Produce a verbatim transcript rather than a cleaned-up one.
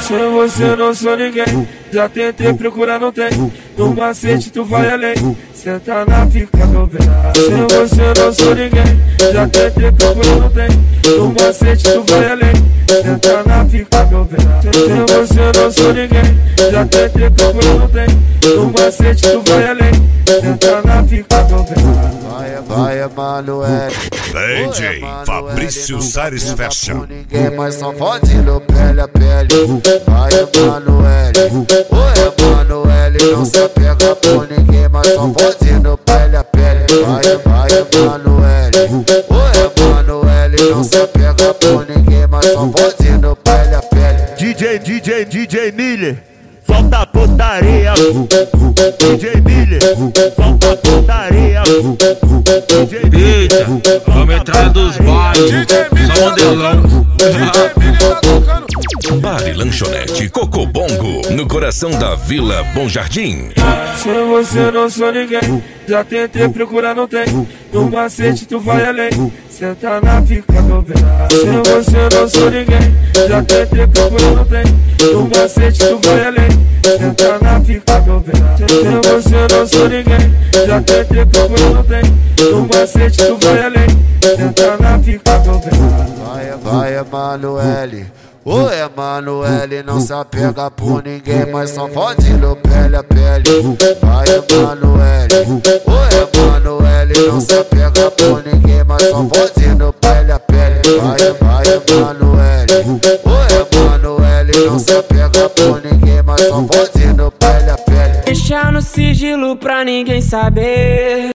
Sem você não sou ninguém, já tentei procurar, não tem. No macete tu vai além, senta na pica meu bem. Sem você não sou ninguém, já tentei procurar, não tem. No macete tu vai além, senta na pica meu bem. Sem você não sou ninguém, já tentei procurar, não tem. No macete tu vai além, senta na pica meu bem. Vai, vai, Emanuel. D J Fabrício Sares Fashion. Ninguém mais só fodendo pele a pele. Vai, Emanuel. Ô, Emanuel, não se apega por ninguém mais só fodendo pele a pele. Vai, vai, Emanuel. Ô, Emanuel, não se apega por ninguém mais só fodendo pele a pele. D J, D J, D J Miller, solta a putaria. D J Miller, solta a putaria. D J Eita, a metralha dos bairros, só modelão. Bar e Lanchonete Cocobongo, no coração da Vila Bom Jardim. Sem você não sou ninguém, já tentei procurar, não tem. No macete tu vai além, senta na pica meu bem. Sem você não sou ninguém, já tentei procurar, não tem. No macete tu vai além, senta na pica meu bem. Sem você não sou ninguém, já tentei procurar, não tem. No macete tu vai além, senta na pica meu bem. Vai, vai, Emanuel. Ô, Emanuel, não se apega por ninguém, mas só fodendo pele a pele. Vai, Emanuel. Ô, Emanuel, não se apega por ninguém, mas só fodendo pele a pele. Vai, vai, Emanuel. Ô, Emanuel, não se apega por ninguém, mas só fodendo pele a pele. Deixa no sigilo pra ninguém saber.